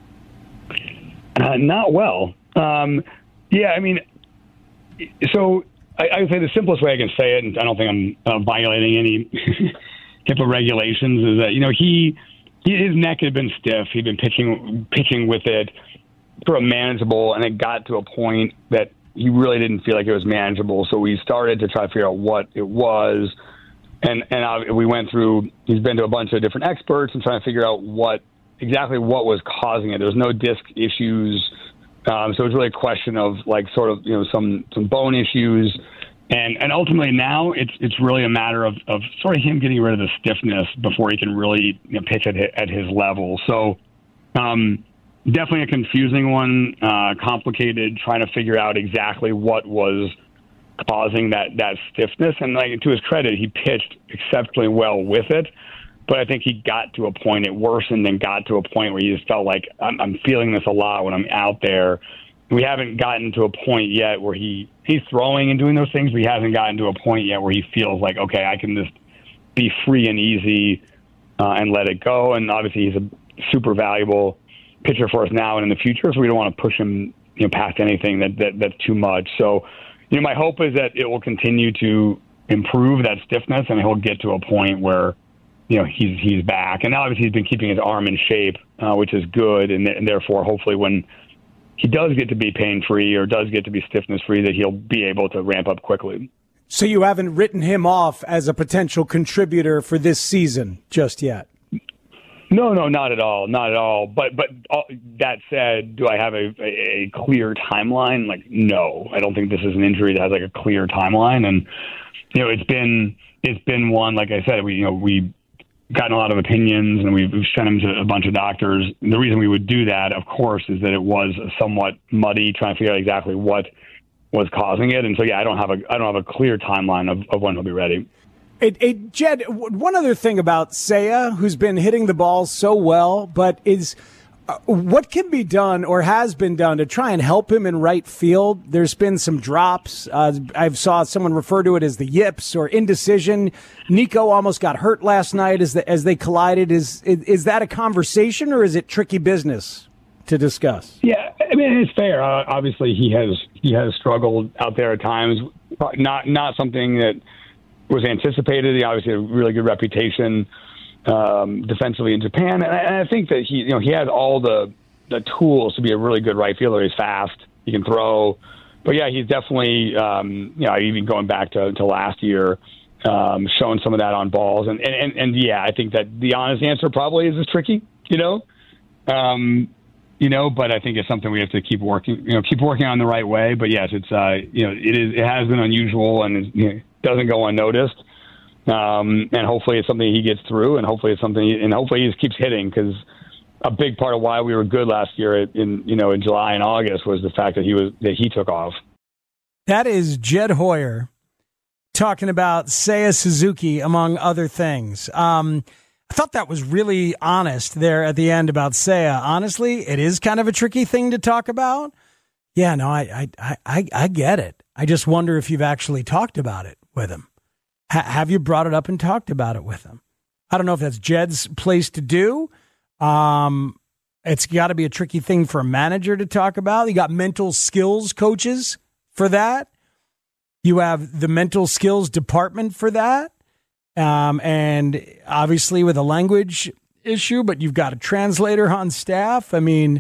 Not well. Yeah, I mean, so. I would say the simplest way I can say it, and I don't think I'm violating any HIPAA regulations, is that his neck had been stiff. He'd been pitching with it sort of manageable, and it got to a point that he really didn't feel like it was manageable. So we started to try to figure out what it was, and we went through. He's been to a bunch of different experts and trying to figure out what was causing it. There was no disc issues. So it was really a question of some bone issues, and ultimately now it's really a matter of sort of him getting rid of the stiffness before he can really pitch at his level. So definitely a confusing one, complicated, trying to figure out exactly what was causing that stiffness. And to his credit, he pitched exceptionally well with it. But I think he got to a point, it worsened and got to a point where he just felt like, I'm feeling this a lot when I'm out there. We haven't gotten to a point yet where he's throwing and doing those things, but he hasn't gotten to a point yet where he feels like, okay, I can just be free and easy and let it go. And obviously he's a super valuable pitcher for us now and in the future, so we don't want to push him past anything that's too much. So my hope is that it will continue to improve that stiffness, and he'll get to a point where he's back. And obviously he's been keeping his arm in shape, which is good. And therefore, hopefully when he does get to be pain-free or does get to be stiffness-free, that he'll be able to ramp up quickly. So you haven't written him off as a potential contributor for this season just yet? No, not at all. Not at all. But that said, do I have a clear timeline? No. I don't think this is an injury that has a clear timeline. And, it's been one, like I said, we gotten a lot of opinions, and we've sent him to a bunch of doctors. And the reason we would do that, of course, is that it was somewhat muddy, trying to figure out exactly what was causing it. And so, yeah, I don't have a clear timeline of when he'll be ready. Jed, one other thing about Seiya, who's been hitting the ball so well, but What can be done or has been done to try and help him in right field? There's been some drops. I've saw someone refer to it as the yips or indecision. Nico almost got hurt last night as they collided. Is that a conversation or is it tricky business to discuss? Yeah, I mean, it's fair. Obviously, he has struggled out there at times. Not something that was anticipated. He obviously had a really good reputation defensively in Japan, and I think that he has all the tools to be a really good right fielder. He's fast, he can throw, but yeah, he's definitely even going back to last year, showing some of that on balls, and yeah, I think that the honest answer probably is tricky, but I think it's something we have to keep working on the right way. But yes, it's it has been unusual and it doesn't go unnoticed. And hopefully it's something he gets through, and hopefully he just keeps hitting, because a big part of why we were good last year in July and August was the fact that he took off. That is Jed Hoyer talking about Seiya Suzuki, among other things. I thought that was really honest there at the end about Seiya. Honestly, it is kind of a tricky thing to talk about. Yeah, no, I get it. I just wonder if you've actually talked about it with him. Have you brought it up and talked about it with him? I don't know if that's Jed's place to do. It's got to be a tricky thing for a manager to talk about. You got mental skills coaches for that. You have the mental skills department for that. And obviously with a language issue, but you've got a translator on staff. I mean,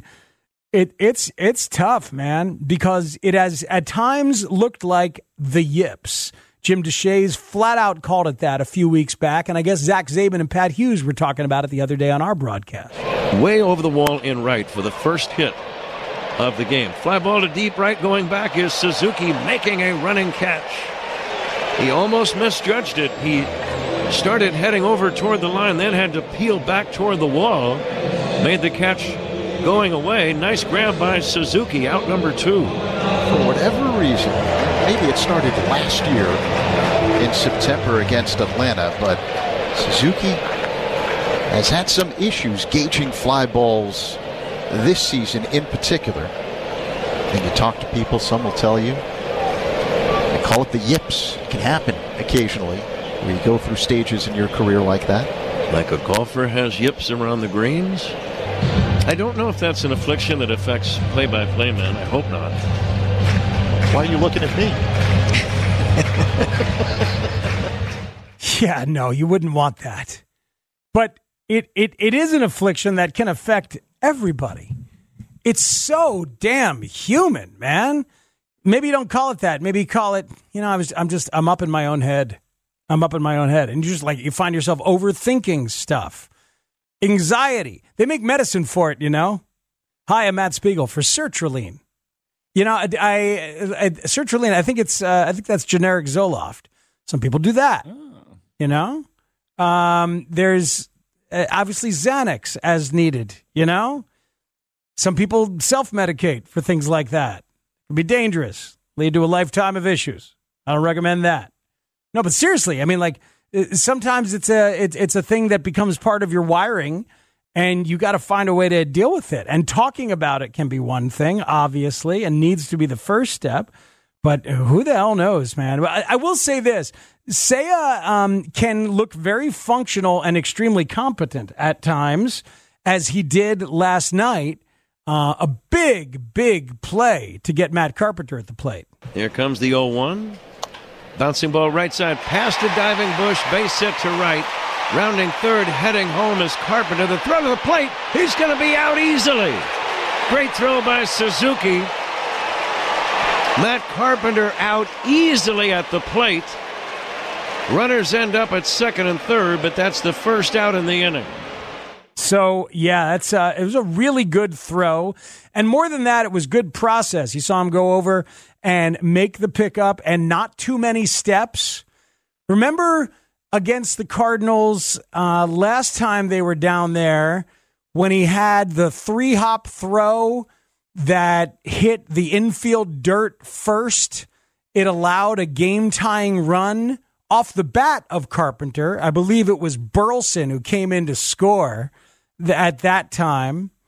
it's tough, man, because it has at times looked like the yips. Jim Deshaies flat out called it that a few weeks back, and I guess Zach Zabin and Pat Hughes were talking about it the other day on our broadcast. Way over the wall in right for the first hit of the game. Fly ball to deep right, going back is Suzuki making a running catch. He almost misjudged it. He started heading over toward the line, then had to peel back toward the wall. Made the catch going away. Nice grab by Suzuki, out number 2. For whatever reason, maybe it started last year in September against Atlanta, but Suzuki has had some issues gauging fly balls this season in particular. And you talk to people, some will tell you, they call it the yips. It can happen occasionally where you go through stages in your career like that. Like a golfer has yips around the greens? I don't know if that's an affliction that affects play-by-play men. I hope not. Why are you looking at me? Yeah, no, you wouldn't want that. But it is an affliction that can affect everybody. It's so damn human, man. Maybe you don't call it that. Maybe you call it, I'm up in my own head. I'm up in my own head. And you find yourself overthinking stuff. Anxiety. They make medicine for it, Hi, I'm Matt Spiegel for Sertraline. Sertraline, I think that's generic Zoloft. Some people do that. There's obviously Xanax as needed, Some people self-medicate for things like that. It can be dangerous, lead to a lifetime of issues. I don't recommend that. No, but seriously, I mean, sometimes it's a thing that becomes part of your wiring, and you got to find a way to deal with it. And talking about it can be one thing, obviously, and needs to be the first step. But who the hell knows, man? I will say this. Seiya can look very functional and extremely competent at times, as he did last night. A big, big play to get Matt Carpenter at the plate. Here comes the 0-1. Bouncing ball right side past a diving Bush. Base hit to right. Rounding third, heading home is Carpenter. The throw to the plate. He's going to be out easily. Great throw by Suzuki. Matt Carpenter out easily at the plate. Runners end up at second and third, but that's the first out in the inning. So, yeah, it was a really good throw. And more than that, it was good process. You saw him go over and make the pickup and not too many steps. Remember against the Cardinals last time they were down there when he had the 3-hop throw that hit the infield dirt first? It allowed a game-tying run off the bat of Carpenter. I believe it was Burleson who came in to score at that time.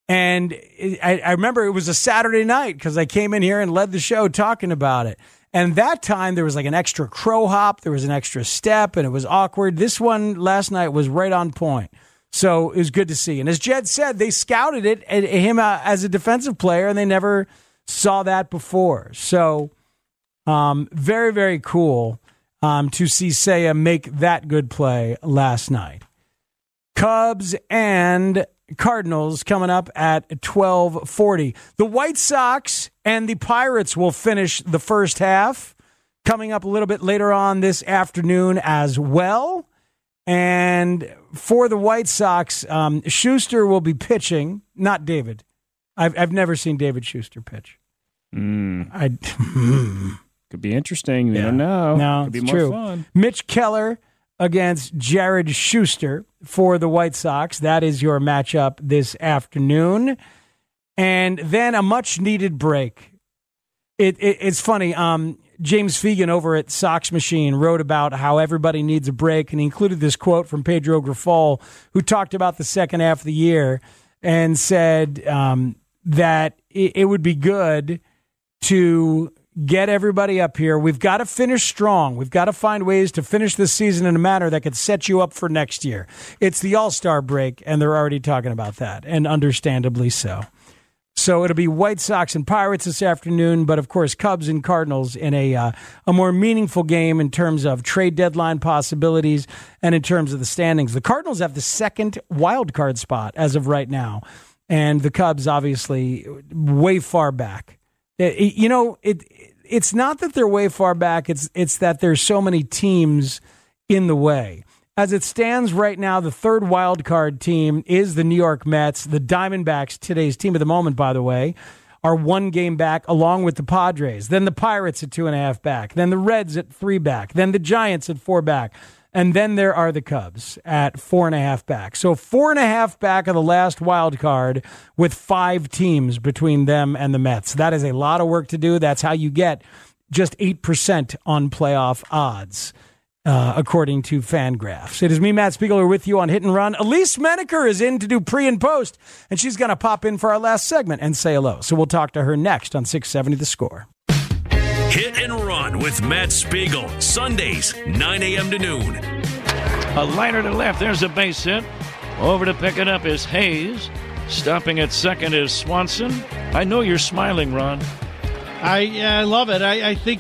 And I remember it was a Saturday night because I came in here and led the show talking about it. And that time there was like an extra crow hop, there was an extra step, and it was awkward. This one last night was right on point. So it was good to see. And as Jed said, they scouted it at him as a defensive player, and they never saw that before. So very, very cool to see Seiya make that good play last night. Cubs and Cardinals coming up at 12:40. The White Sox and the Pirates will finish the first half, coming up a little bit later on this afternoon as well. And for the White Sox, Schuster will be pitching, not David. I've never seen David Schuster pitch. Could be interesting. You don't know. No, could be it's more true. fun. Mitch Keller against Jared Schuster for the White Sox. That is your matchup this afternoon. And then a much-needed break. It's funny. James Fegan over at Sox Machine wrote about how everybody needs a break, and he included this quote from Pedro Grifol, who talked about the second half of the year and said that it would be good to get everybody up here. We've got to finish strong. We've got to find ways to finish this season in a manner that could set you up for next year. It's the All-Star break, and they're already talking about that, and understandably so. So it'll be White Sox and Pirates this afternoon, but of course Cubs and Cardinals in a more meaningful game in terms of trade deadline possibilities and in terms of the standings. The Cardinals have the second wild card spot as of right now, and the Cubs obviously way far back. It's not that they're way far back. It's that there's so many teams in the way. As it stands right now, the third wild card team is the New York Mets. The Diamondbacks, today's team of the moment, by the way, are 1 game back along with the Padres. Then the Pirates at 2.5 back. Then the Reds at 3 back. Then the Giants at 4 back. And then there are the Cubs at 4.5 back. So 4.5 back of the last wild card with 5 teams between them and the Mets. That is a lot of work to do. That's how you get just 8% on playoff odds, according to Fangraphs. It is me, Matt Spiegel, with you on Hit and Run. Elise Menaker is in to do pre and post, and she's going to pop in for our last segment and say hello. So we'll talk to her next on 670 The Score. Hit and Run with Matt Spiegel, Sundays, 9 a.m. to noon. A liner to left. There's a base hit. Over to pick it up is Hayes. Stopping at second is Swanson. I know you're smiling, Ron. I love it. I think,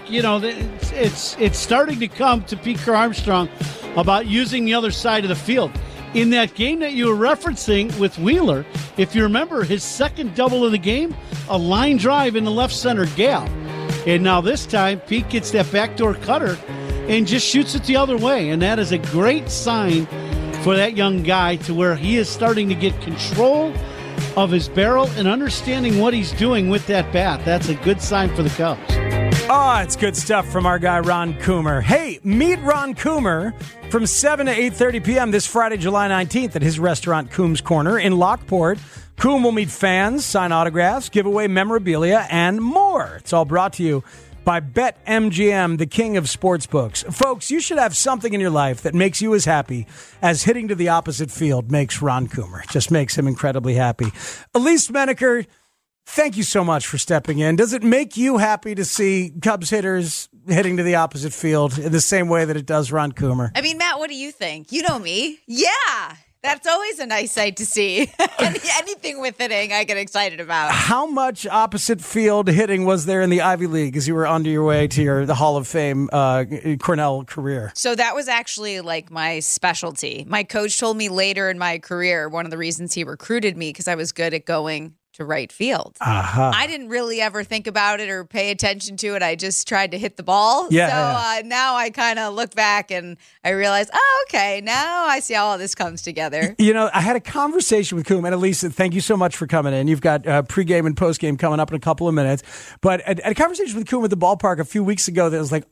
it's starting to come to Pete Armstrong about using the other side of the field. In that game that you were referencing with Wheeler, if you remember his second double of the game, a line drive in the left center gap. And now this time, Pete gets that backdoor cutter and just shoots it the other way. And that is a great sign for that young guy to where he is starting to get control of his barrel and understanding what he's doing with that bat. That's a good sign for the Cubs. Oh, it's good stuff from our guy, Ron Coomer. Hey, meet Ron Coomer from 7 to 8:30 p.m. this Friday, July 19th at his restaurant, Coombs Corner in Lockport. Coom will meet fans, sign autographs, give away memorabilia, and more. It's all brought to you by BetMGM, the king of sportsbooks. Folks, you should have something in your life that makes you as happy as hitting to the opposite field makes Ron Coomer. It just makes him incredibly happy. Elise Menaker, thank you so much for stepping in. Does it make you happy to see Cubs hitters hitting to the opposite field in the same way that it does Ron Coomer? I mean, Matt, what do you think? You know me. Yeah. That's always a nice sight to see. Anything with hitting, I get excited about. How much opposite field hitting was there in the Ivy League as you were on your way to the Hall of Fame Cornell career? So that was actually like my specialty. My coach told me later in my career, one of the reasons he recruited me, because I was good at going to right field. Uh-huh. I didn't really ever think about it or pay attention to it. I just tried to hit the ball. Yeah, so now I kind of look back and I realize, oh, okay, now I see how all this comes together. I had a conversation with Coom, and Elisa, thank you so much for coming in. You've got pregame and postgame coming up in a couple of minutes. But a conversation with Coom at the ballpark a few weeks ago that was like,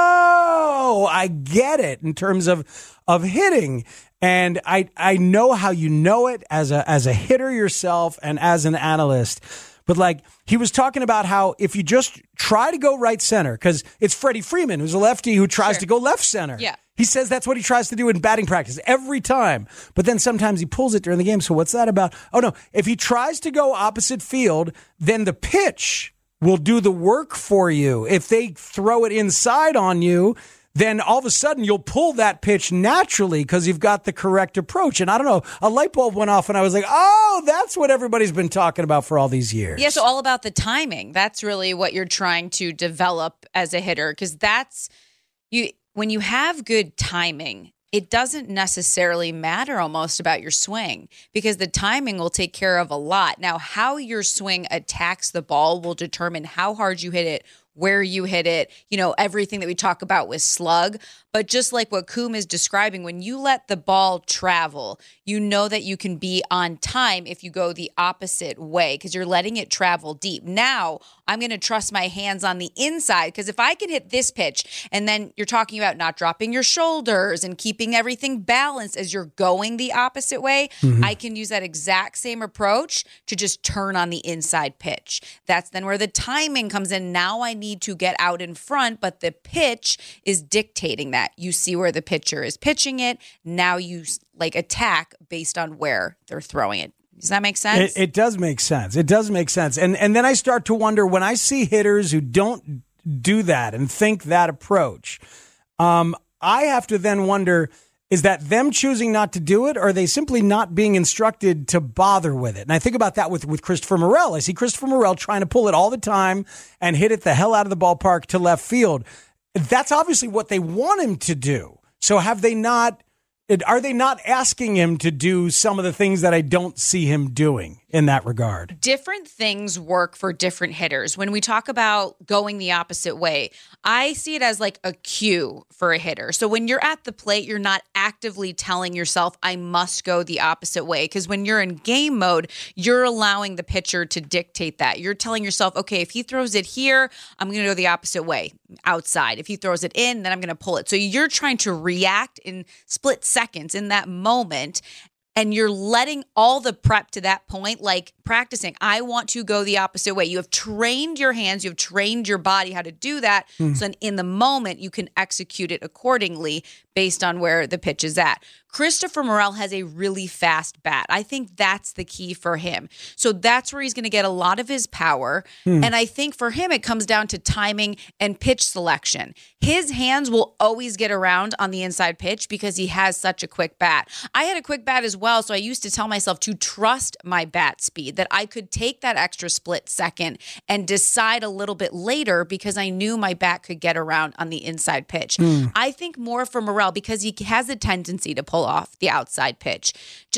oh, I get it in terms of hitting. And I know how you know it as a hitter yourself and as an analyst. But like he was talking about how if you just try to go right center, because it's Freddie Freeman, who's a lefty who tries to go left center. Yeah. He says that's what he tries to do in batting practice every time. But then sometimes he pulls it during the game. So what's that about? Oh, no. If he tries to go opposite field, then the pitch will do the work for you. If they throw it inside on you, then all of a sudden you'll pull that pitch naturally because you've got the correct approach. And I don't know, a light bulb went off and I was like, oh, that's what everybody's been talking about for all these years. Yeah, so all about the timing. That's really what you're trying to develop as a hitter, because when you have good timing, it doesn't necessarily matter almost about your swing because the timing will take care of a lot. Now, how your swing attacks the ball will determine how hard you hit it, where you hit it, everything that we talk about with slug. But just like what Coom is describing, when you let the ball travel, you know that you can be on time if you go the opposite way because you're letting it travel deep. Now, I'm going to trust my hands on the inside because if I can hit this pitch and then you're talking about not dropping your shoulders and keeping everything balanced as you're going the opposite way, I can use that exact same approach to just turn on the inside pitch. That's then where the timing comes in. Now I need to get out in front, but the pitch is dictating that. You see where the pitcher is pitching it. Now you attack based on where they're throwing it. Does that make sense? It does make sense. It does make sense. And then I start to wonder when I see hitters who don't do that and think that approach, I have to then wonder, is that them choosing not to do it, or are they simply not being instructed to bother with it? And I think about that with Christopher Morel. I see Christopher Morel trying to pull it all the time and hit it the hell out of the ballpark to left field. That's obviously what they want him to do. So are they not asking him to do some of the things that I don't see him doing in that regard? Different things work for different hitters. When we talk about going the opposite way, I see it as like a cue for a hitter. So when you're at the plate, you're not actively telling yourself, I must go the opposite way. Because when you're in game mode, you're allowing the pitcher to dictate that. You're telling yourself, okay, if he throws it here, I'm going to go the opposite way, outside. If he throws it in, then I'm going to pull it. So you're trying to react in split seconds in that moment. And you're letting all the prep to that point, like practicing, I want to go the opposite way. You have trained your hands, you have trained your body how to do that. So in the moment, you can execute it accordingly based on where the pitch is at. Christopher Morel has a really fast bat. I think that's the key for him. So that's where he's going to get a lot of his power. And I think for him, it comes down to timing and pitch selection. His hands will always get around on the inside pitch because he has such a quick bat. I had a quick bat as well, so I used to tell myself to trust my bat speed, that I could take that extra split second and decide a little bit later because I knew my bat could get around on the inside pitch. I think more for Morel because he has a tendency to pull off the outside pitch.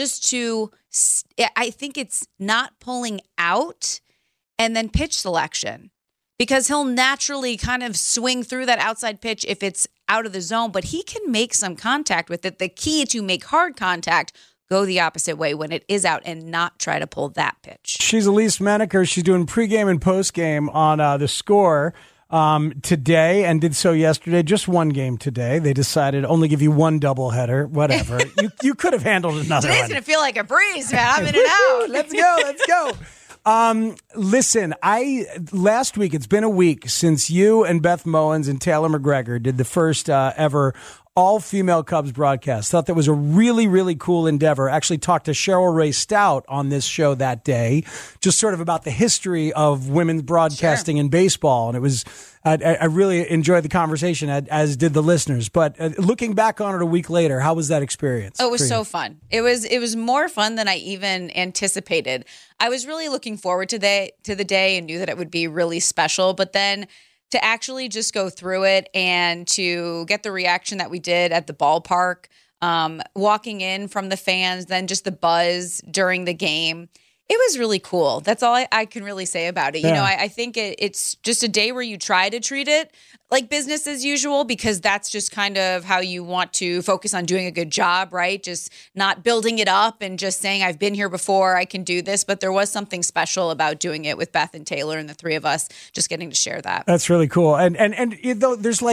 I think it's not pulling out and then pitch selection because he'll naturally kind of swing through that outside pitch if it's out of the zone, but he can make some contact with it. The key to make hard contact, go the opposite way when it is out and not try to pull that pitch. She's Elise Menaker. She's doing pregame and postgame on The Score today and did so yesterday. Just one game today. They decided only give you one doubleheader. Whatever. you could have handled another Today's one. going to feel like a breeze, man. I'm in and out. Let's go. Listen, last week, it's been a week since you and Beth Mowins and Taylor McGregor did the first ever all-female Cubs broadcast. Thought that was a really, really cool endeavor. Actually talked to Cheryl Ray Stout on this show that day, just sort of about the history of women's broadcasting in baseball. And it was, I really enjoyed the conversation, as did the listeners. But looking back on it a week later, how was that experience? Oh, it was so fun. It was more fun than I even anticipated. I was really looking forward to the day and knew that it would be really special. But then to actually just go through it and to get the reaction that we did at the ballpark, walking in from the fans, then just the buzz during the game, it was really cool. That's all I can really say about it. Yeah. You know, I think it's just a day where you try to treat it like business as usual because that's just kind of how you want to focus on doing a good job, right? Just not building it up and just saying, I've been here before, I can do this. But there was something special about doing it with Beth and Taylor and the three of us just getting to share that. That's really cool. And there's like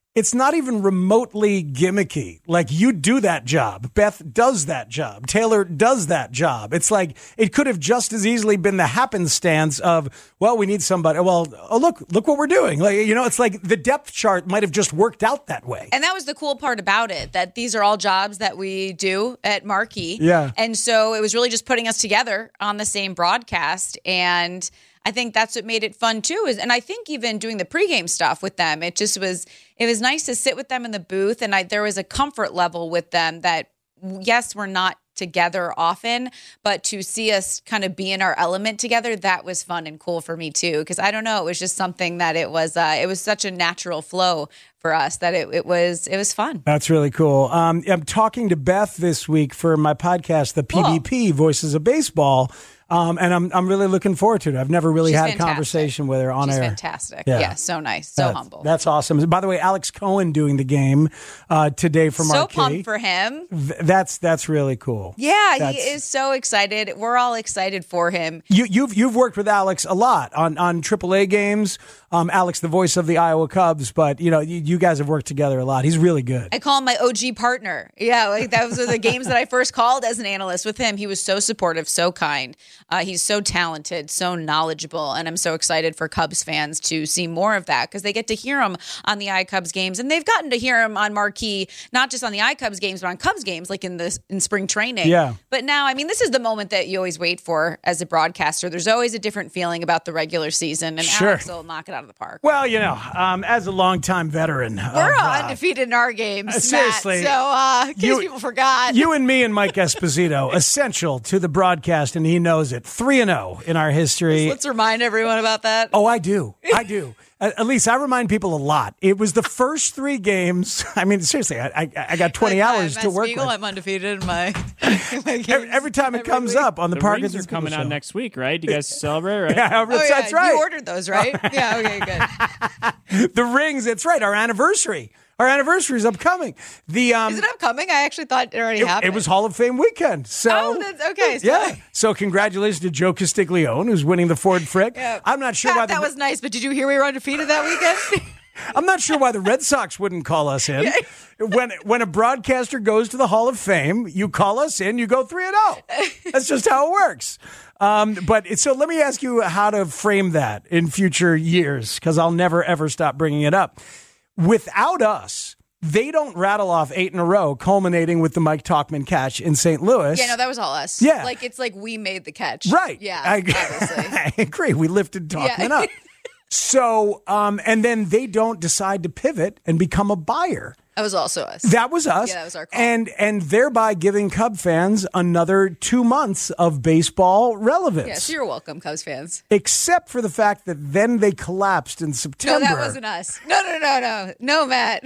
It's not even remotely gimmicky. Like, you do that job. Beth does that job. Taylor does that job. It's like it could have just as easily been the happenstance of, well, we need somebody. Well, oh, look what we're doing. Like, it's like the depth chart might have just worked out that way. And that was the cool part about it, that these are all jobs that we do at Marquee. Yeah. And so it was really just putting us together on the same broadcast. And I think that's what made it fun too. And I think even doing the pregame stuff with them, it was nice to sit with them in the booth. And there was a comfort level with them that, yes, we're not together often, but to see us kind of be in our element together, that was fun and cool for me too. Because I don't know, it was just something that it was such a natural flow for us that it was fun. That's really cool. I'm talking to Beth this week for my podcast, the PBP Voices of Baseball. And I'm really looking forward to it. I've never really had a conversation with her on air. She's fantastic. Yeah, so nice, so humble. That's awesome. By the way, Alex Cohen doing the game today for Marquee. So pumped for him. That's really cool. Yeah, he is so excited. We're all excited for him. You've worked with Alex a lot on AAA games. Alex, the voice of the Iowa Cubs, but you guys have worked together a lot. He's really good. I call him my OG partner. Yeah, like those are the games that I first called as an analyst with him. He was so supportive, so kind. He's so talented, so knowledgeable, and I'm so excited for Cubs fans to see more of that because they get to hear him on the iCubs games, and they've gotten to hear him on Marquee, not just on the iCubs games, but on Cubs games, like in spring training. Yeah. But now, this is the moment that you always wait for as a broadcaster. There's always a different feeling about the regular season, and sure. Alex will knock it out of the park. Well, as a longtime veteran, we're undefeated in our games, seriously. Matt, so in case people forgot, you and me and Mike Esposito, essential to the broadcast, and he knows it. 3-0 in our history. Let's remind everyone about that. Oh, I do. At least I remind people a lot. It was the first 3 games. Seriously, I got 20 hours to work with. I'm undefeated in my games. Every time it comes up on the Parkinson's rings are coming show. out next week, right? You guys celebrate, right? Yeah, that's right. You ordered those, right? Yeah, okay, good. The rings, that's right. Our anniversary. Our anniversary is upcoming. Is it upcoming? I actually thought it already happened. It was Hall of Fame weekend. So, that's okay. Yeah. So congratulations to Joe Castiglione, who's winning the Ford Frick. Yeah. I'm not sure Pat, why that was nice, but did you hear we were undefeated that weekend? I'm not sure why the Red Sox wouldn't call us in. When a broadcaster goes to the Hall of Fame, you call us in, you go 3-0. That's just how it works. So let me ask you how to frame that in future years, because I'll never, ever stop bringing it up. Without us, they don't rattle off 8 in a row, culminating with the Mike Tauchman catch in St. Louis. Yeah, no, that was all us. Yeah. It's like we made the catch. Right. Yeah, obviously. I agree. We lifted Tauchman up. So, and then they don't decide to pivot and become a buyer. That was also us. That was us. Yeah, that was our call. And thereby giving Cub fans another 2 months of baseball relevance. Yes, you're welcome, Cubs fans. Except for the fact that then they collapsed in September. No, that wasn't us. No, Matt.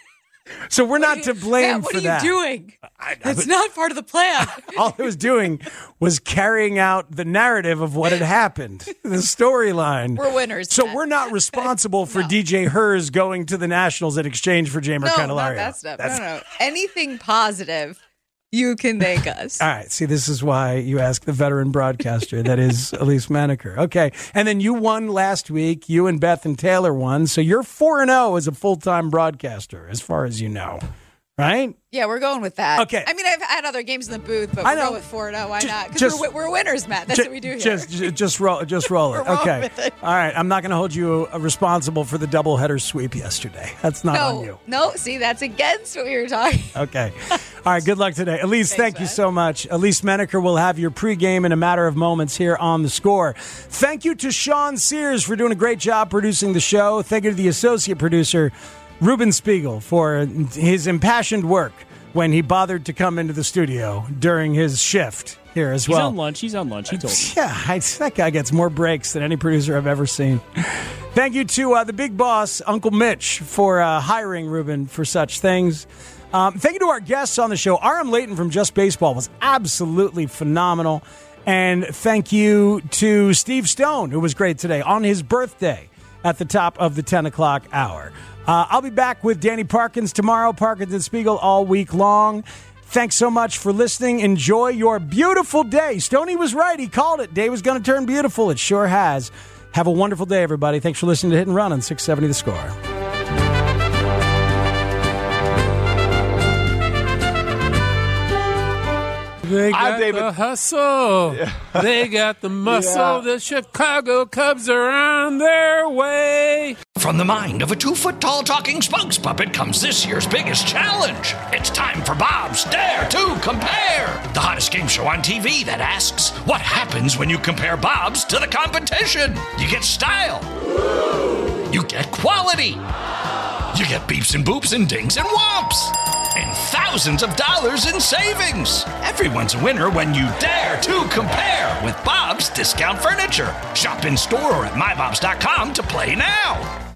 So we're not to blame Matt, for that. What are you doing? It's not part of the plan. All I was doing was carrying out the narrative of what had happened, the storyline. We're winners. So Matt. we're not responsible for DJ Hers going to the Nationals in exchange for Jeimer Candelario. No, not that stuff. No. Anything positive, you can thank us. All right. See, this is why you ask the veteran broadcaster that is Elise Maneker. Okay. And then you won last week. You and Beth and Taylor won. So you're 4-0 as a full-time broadcaster, as far as you know. Right? Yeah, we're going with that. Okay. I've had other games in the booth, but we're going with 4-0. Why not? Because we're winners, Matt. That's what we do here. Just roll it. Okay. With it. All right. I'm not going to hold you responsible for the doubleheader sweep yesterday. That's not on you. No, see, that's against what we were talking. Okay. All right. Good luck today. Elise, thank you so much. Elise Maneker will have your pregame in a matter of moments here on The Score. Thank you to Sean Sears for doing a great job producing the show. Thank you to the associate producer, Ruben Spiegel, for his impassioned work when he bothered to come into the studio during his shift here as well. He's on lunch. He told me. Yeah, that guy gets more breaks than any producer I've ever seen. Thank you to the big boss, Uncle Mitch, for hiring Ruben for such things. Thank you to our guests on the show. R.M. Layton from Just Baseball was absolutely phenomenal. And thank you to Steve Stone, who was great today on his birthday at the top of the 10 o'clock hour. I'll be back with Danny Parkins tomorrow, Parkins and Spiegel all week long. Thanks so much for listening. Enjoy your beautiful day. Stoney was right. He called it. Day was going to turn beautiful. It sure has. Have a wonderful day, everybody. Thanks for listening to Hit and Run on 670 The Score. They got I'm David. the hustle. They got the muscle. The Chicago Cubs are on their way. From the mind of a 2-foot-tall talking spokes puppet comes this year's biggest challenge. It's time for Bob's Dare to Compare, the hottest game show on TV that asks, what happens when you compare Bob's to the competition? You get style. You get quality. You get beeps and boops and dings and whomps. And thousands of dollars in savings. Everyone's a winner when you dare to compare with Bob's Discount Furniture. Shop in store or at mybobs.com to play now.